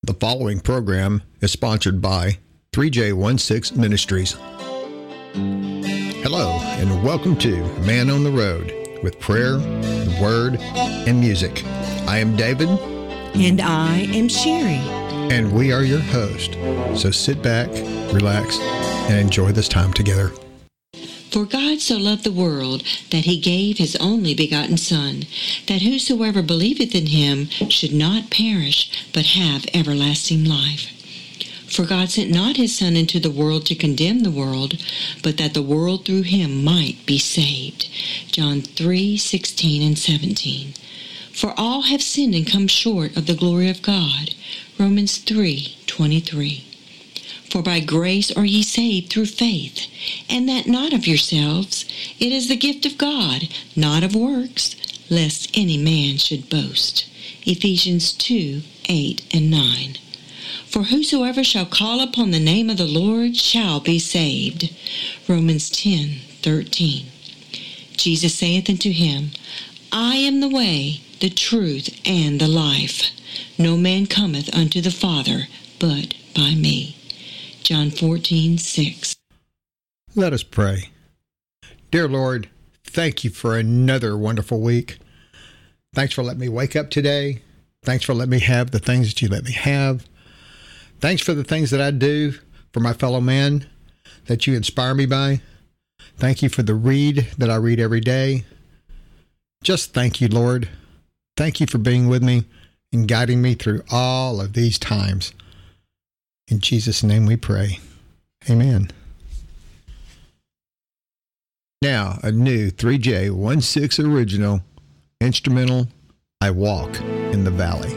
The following program is sponsored by 3J16 Ministries. Hello, and welcome to Man on the Road with prayer, the word, and music. I am David. And I am Sherry. And we are your host. So sit back, relax, and enjoy this time together. For God so loved the world that he gave his only begotten Son, that whosoever believeth in him should not perish, but have everlasting life. For God sent not his Son into the world to condemn the world, but that the world through him might be saved. John 3:16 and 17. For all have sinned and come short of the glory of God. Romans 3:23. For by grace are ye saved through faith, and that not of yourselves. It is the gift of God, not of works, lest any man should boast. Ephesians 2:8 and 9. For whosoever shall call upon the name of the Lord shall be saved. Romans 10:13. Jesus saith unto him, I am the way, the truth, and the life. No man cometh unto the Father but by me. John 14:6. Let us pray. Dear Lord, thank you for another wonderful week. Thanks for letting me wake up today. Thanks for letting me have the things that you let me have. Thanks for the things that I do for my fellow man that you inspire me by. Thank you for the read that I read every day. Just thank you, Lord. Thank you for being with me and guiding me through all of these times. In Jesus' name we pray. Amen. Now, a new 3J16 original instrumental, I Walk in the Valley.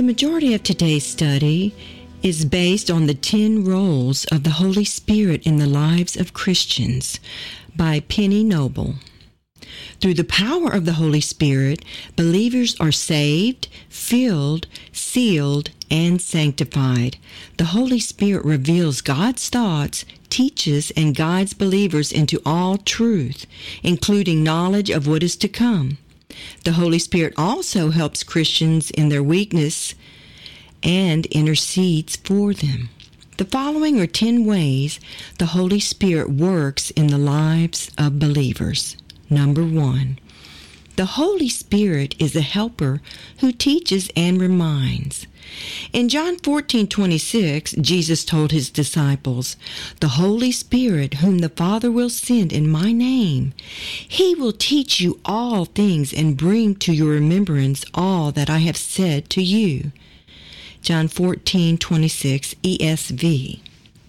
majority of today's study is based on the 10 roles of the Holy Spirit in the lives of Christians by Penny Noble. Through the power of the Holy Spirit, believers are saved, filled, sealed, and sanctified. The Holy Spirit reveals God's thoughts, teaches, and guides believers into all truth, including knowledge of what is to come. The Holy Spirit also helps Christians in their weakness and intercedes for them. The following are 10 ways the Holy Spirit works in the lives of believers. Number 1, the Holy Spirit is a helper who teaches and reminds. In John 14:26, Jesus told his disciples, "The Holy Spirit, whom the Father will send in my name, he will teach you all things and bring to your remembrance all that I have said to you." John 14:26 ESV.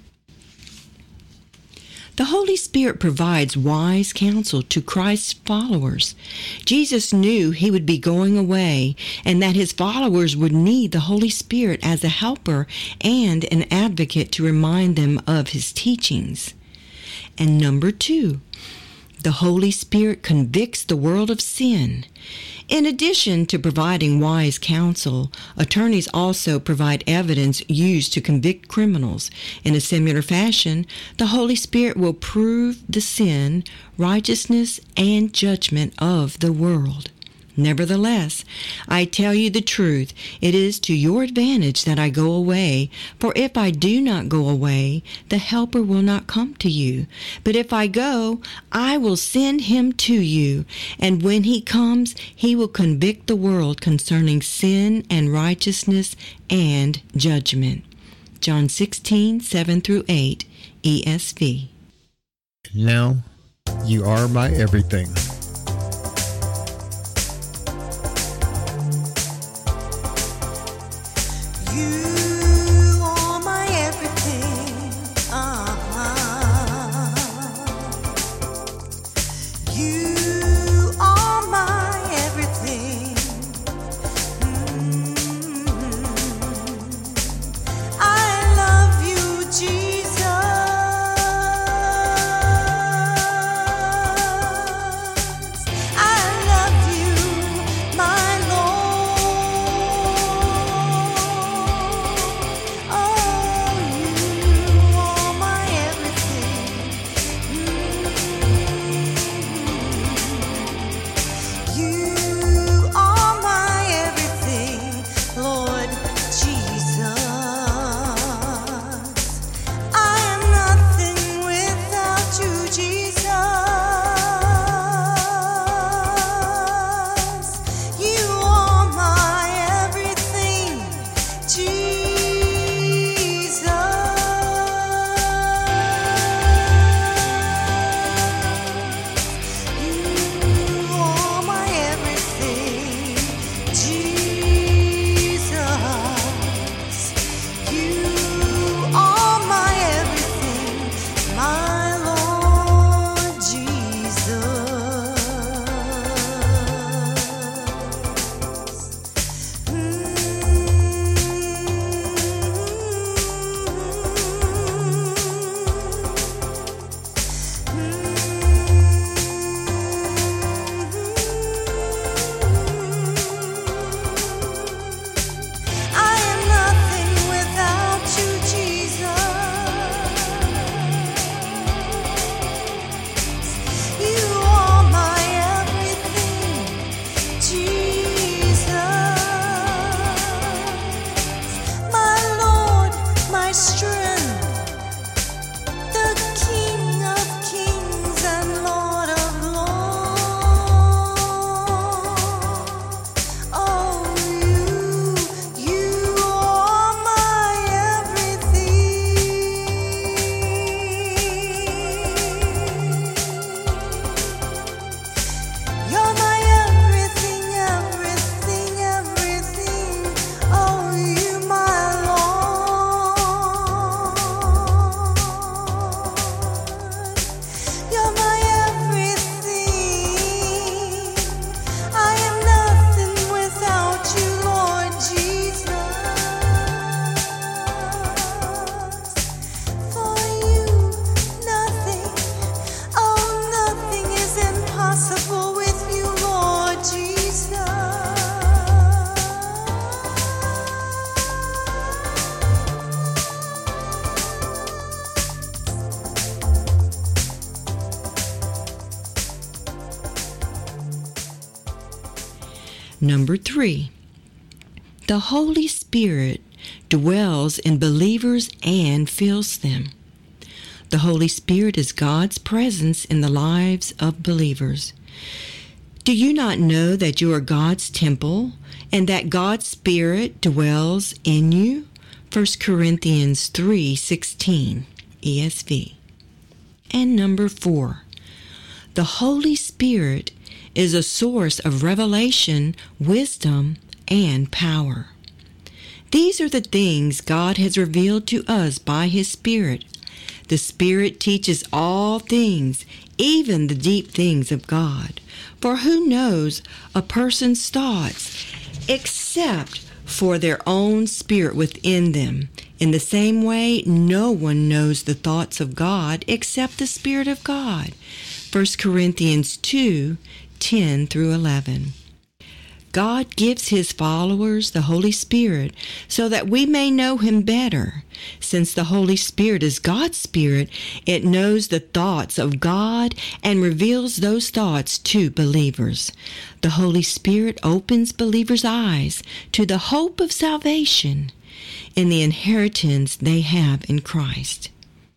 The Holy Spirit provides wise counsel to Christ's followers. Jesus knew he would be going away and that his followers would need the Holy Spirit as a helper and an advocate to remind them of his teachings. And number 2, the Holy Spirit convicts the world of sin. In addition to providing wise counsel, attorneys also provide evidence used to convict criminals. In a similar fashion, the Holy Spirit will prove the sin, righteousness, and judgment of the world. Nevertheless, I tell you the truth, it is to your advantage that I go away, for if I do not go away, the Helper will not come to you. But if I go, I will send him to you, and when he comes, he will convict the world concerning sin and righteousness and judgment. John 16:7-8, ESV. Now you are my everything. You are my everything. You are my everything. I love you, Jesus. I love you, my Lord. Oh, you are my everything. Number 3, the Holy Spirit dwells in believers and fills them. The Holy Spirit is God's presence in the lives of believers. Do you not know that you are God's temple and that God's Spirit dwells in you? 1 Corinthians 3:16, ESV. And number 4, the Holy Spirit is a source of revelation, wisdom, and power. These are the things God has revealed to us by His Spirit. The Spirit teaches all things, even the deep things of God. For who knows a person's thoughts except for their own spirit within them? In the same way, no one knows the thoughts of God except the Spirit of God. 1 Corinthians 2:10 through 11. God gives His followers the Holy Spirit so that we may know Him better. Since the Holy Spirit is God's Spirit, it knows the thoughts of God and reveals those thoughts to believers. The Holy Spirit opens believers' eyes to the hope of salvation in the inheritance they have in Christ.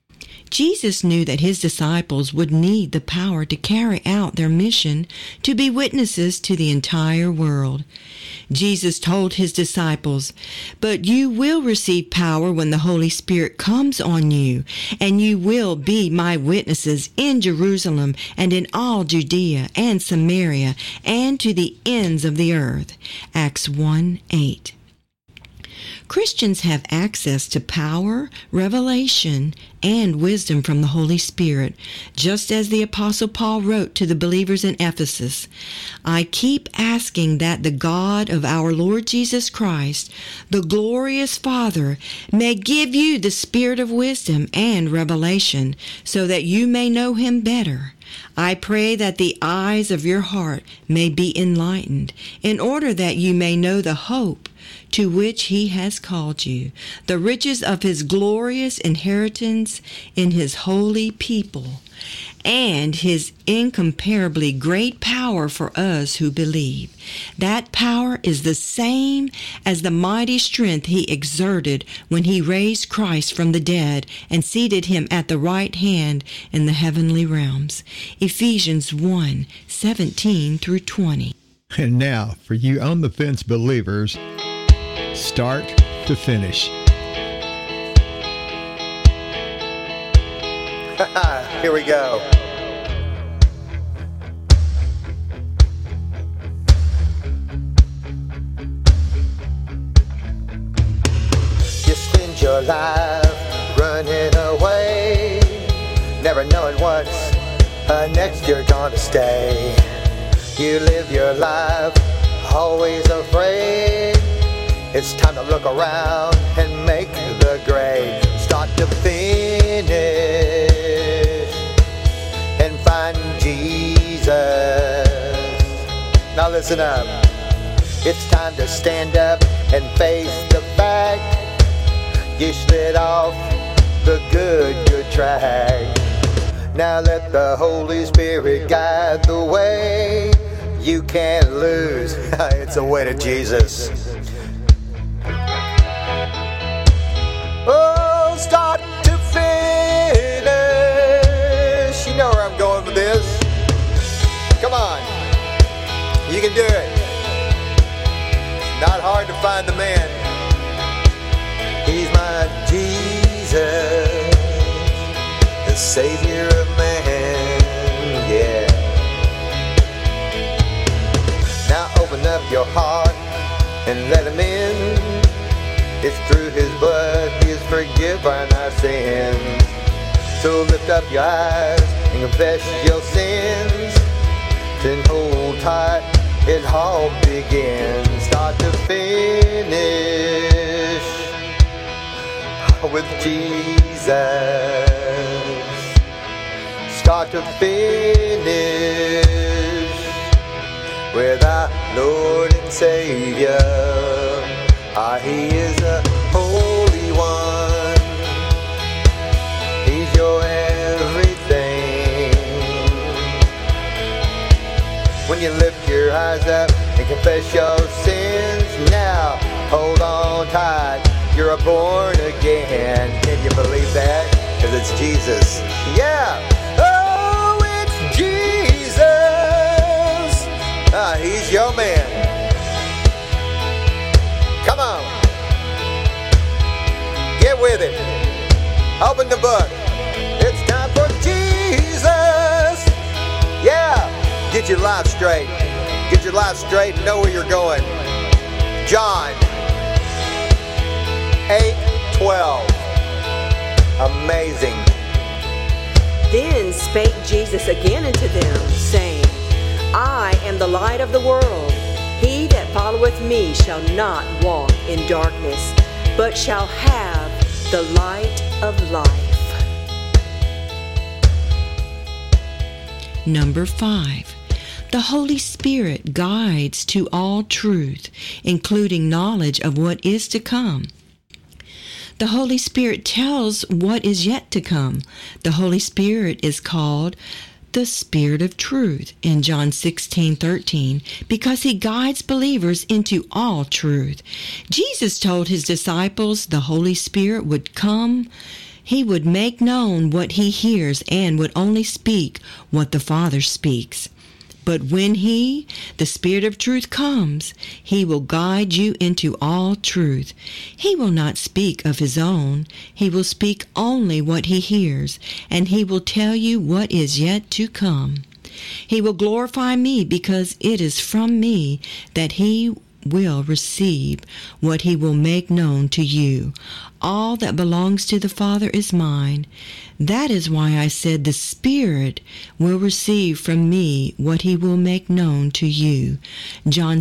Jesus knew that His disciples would need the power to carry out their mission to be witnesses to the entire world. Jesus told His disciples, "But you will receive power when the Holy Spirit comes on you, and you will be my witnesses in Jerusalem and in all Judea and Samaria and to the ends of the earth." Acts 1:8. Christians have access to power, revelation, and wisdom from the Holy Spirit, just as the Apostle Paul wrote to the believers in Ephesus. "I keep asking that the God of our Lord Jesus Christ, the glorious Father, may give you the spirit of wisdom and revelation, so that you may know Him better. I pray that the eyes of your heart may be enlightened, in order that you may know the hope to which He has called you, the riches of His glorious inheritance in His holy people, and His incomparably great power for us who believe. That power is the same as the mighty strength He exerted when He raised Christ from the dead and seated Him at the right hand in the heavenly realms." Ephesians 1:17 through 20. And now, for you on the fence believers, start to finish. Here we go. You spend your life running away, never knowing what's next you're gonna stay. You live your life always afraid. It's time to look around and make the grade. Start to finish and find Jesus. Now listen up. It's time to stand up and face the fact you slid off the good track. Now let the Holy Spirit guide the way. You can't lose. It's a way to Jesus. Oh, start to finish. You know where I'm going with this. Come on. You can do it. It's not hard to find the man. He's my Jesus, the Savior of man. Yeah. Now open up your heart and let Him in. It's through His blood He has forgiven our sins. So lift up your eyes and confess your sins. Then hold tight, it all begins. Start to finish with Jesus. Start to finish with our Lord and Savior. He is the Holy One. He's your everything. When you lift your eyes up and confess your sins now. Hold on tight, you're born again. Can you believe that? Because it's Jesus. Yeah. Oh, it's Jesus. He's your man. Come on. Get with it. Open the book. It's time for Jesus. Yeah. Get your life straight. Get your life straight and know where you're going. John 8:12. Amazing. Then spake Jesus again unto them, saying, I am the light of the world. He that followeth me shall not walk in darkness, but shall have the light of life. Number 5. The Holy Spirit guides to all truth, including knowledge of what is to come. The Holy Spirit tells what is yet to come. The Holy Spirit is called the Spirit of Truth in John 16:13 because he guides believers into all truth. Jesus told his disciples the Holy Spirit would come. He would make known what he hears and would only speak what the Father speaks. But when he, the Spirit of truth, comes, he will guide you into all truth. He will not speak of his own. He will speak only what he hears, and he will tell you what is yet to come. He will glorify me because it is from me that he will receive what he will make known to you. All that belongs to the Father is mine. That is why I said the Spirit will receive from me what he will make known to you. John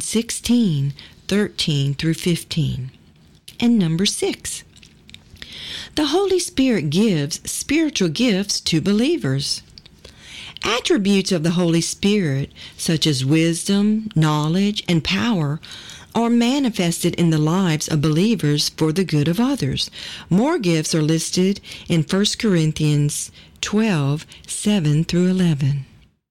16:13 through 15. And number 6. The Holy Spirit gives spiritual gifts to believers. Attributes of the Holy Spirit, such as wisdom, knowledge, and power, are manifested in the lives of believers for the good of others. More gifts are listed in 1 Corinthians 12:7 through 11.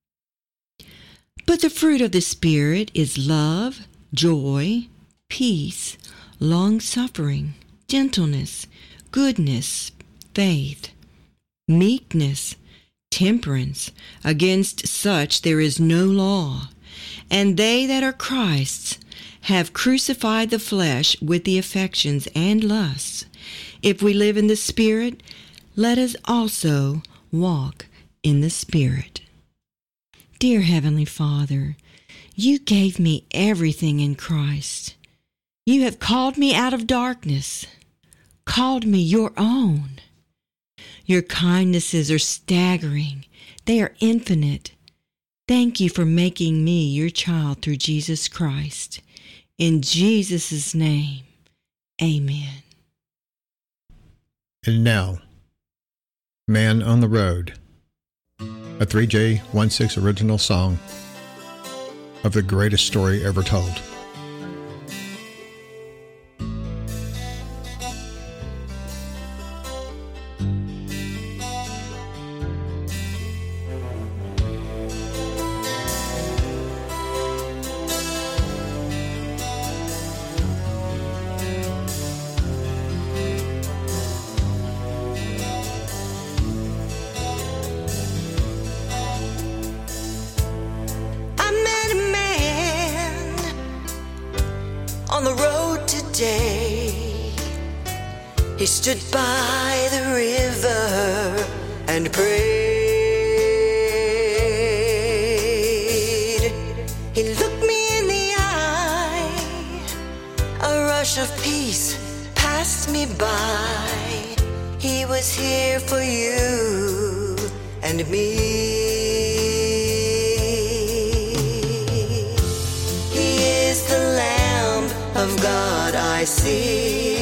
But the fruit of the Spirit is love, joy, peace, long-suffering, gentleness, goodness, faith, meekness, temperance. Against such there is no law. And they that are Christ's have crucified the flesh with the affections and lusts. If we live in the Spirit, let us also walk in the Spirit. Dear Heavenly Father, you gave me everything in Christ. You have called me out of darkness, called me your own. Your kindnesses are staggering. They are infinite. Thank you for making me your child through Jesus Christ. In Jesus' name, amen. And now, Man on the Road, a 3J16 original song of the greatest story ever told. On the road today, he stood by the river and prayed. He looked me in the eye, a rush of peace passed me by. He was here for you and me. Of God I see,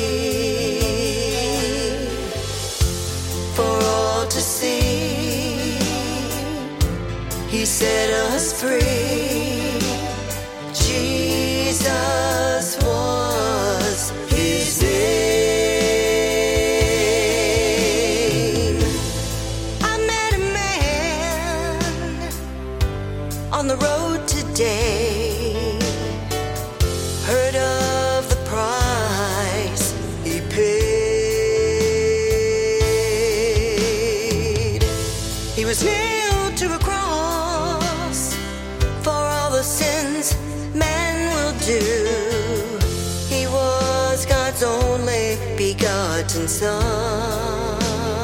for all to see. He set us free. Jesus was his name. I met a man on the road today. heard of the price he paid. He was nailed to a cross for all the sins man will do. He was God's only begotten Son.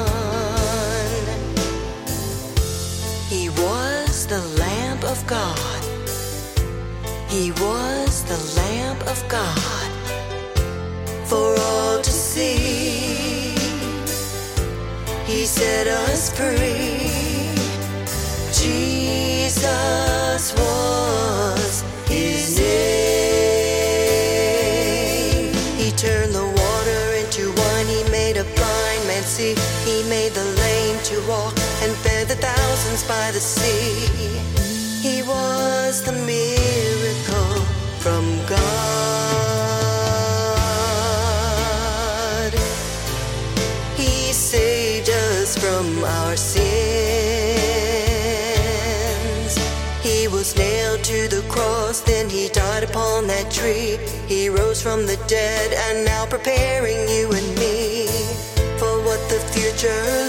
He was the Lamb of God. He was the Lamb of God for all to see. He set us free. Jesus was his name. He turned the water into wine. He made a blind man see. He made the lame to walk and fed the thousands by the sea. He was the miracle from God. He saved us from our sins. He was nailed to the cross, then he died upon that tree. He rose from the dead and now preparing you and me for what the future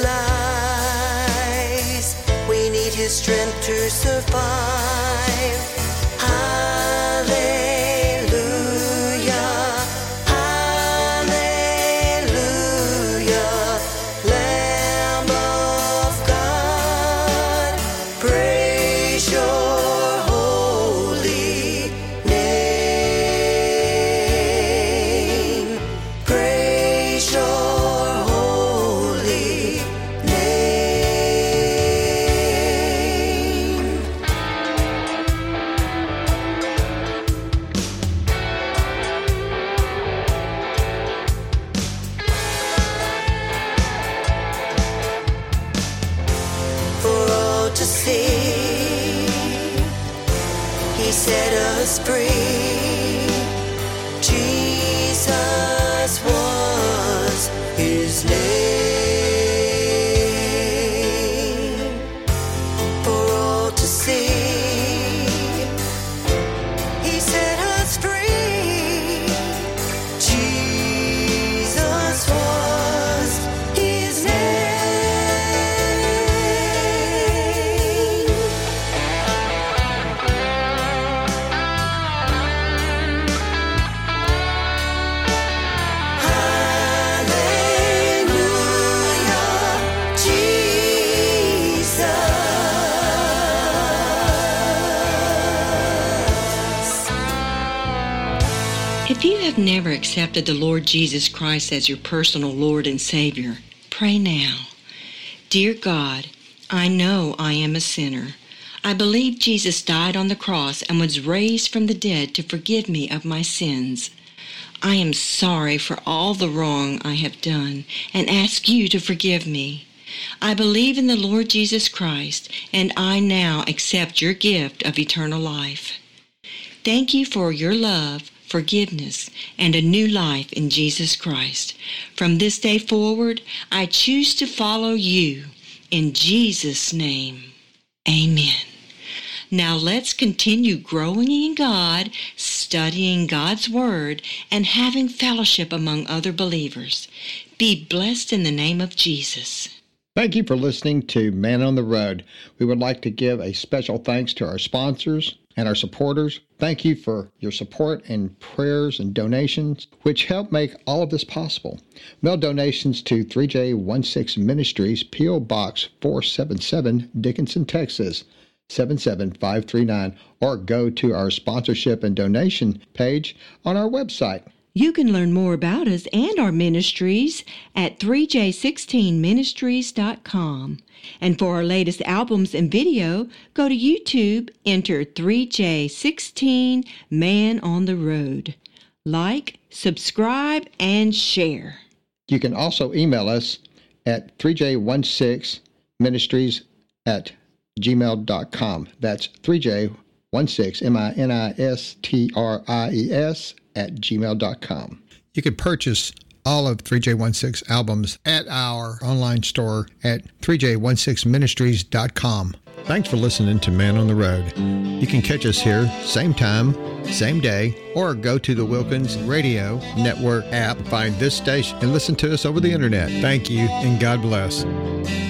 lies. We need his strength to survive. Hallelujah, hallelujah, Lamb of God, praise your holy name. Praise your holy name. For all to see, he set us free. Jesus was his name. For all to see, he set us free. Jesus was his name. Hallelujah, Jesus. If you have never accepted the Lord Jesus Christ as your personal Lord and Savior, pray now. Dear God, I know I am a sinner. I believe Jesus died on the cross and was raised from the dead to forgive me of my sins. I am sorry for all the wrong I have done and ask you to forgive me. I believe in the Lord Jesus Christ, and I now accept your gift of eternal life. Thank you for your love, forgiveness, and a new life in Jesus Christ. From this day forward, I choose to follow you. In Jesus' name, amen. Now let's continue growing in God, studying God's Word, and having fellowship among other believers. Be blessed in the name of Jesus. Thank you for listening to Man on the Road. We would like to give a special thanks to our sponsors and our supporters. Thank you for your support and prayers and donations, which help make all of this possible. Mail donations to 3J16 Ministries, P.O. Box 477, Dickinson, Texas, 77539, or go to our sponsorship and donation page on our website. You can learn more about us and our ministries at 3j16ministries.com. And for our latest albums and video, go to YouTube, enter 3J16 Man on the Road. Like, subscribe, and share. You can also email us at 3j16ministries@gmail.com. That's 3J16, ministries @gmail.com. You can purchase all of 3J16 albums at our online store at 3J16ministries.com. Thanks for listening to Man on the Road. You can catch us here, same time, same day, or go to the Wilkins Radio Network app, find this station, and listen to us over the internet. Thank you, and God bless.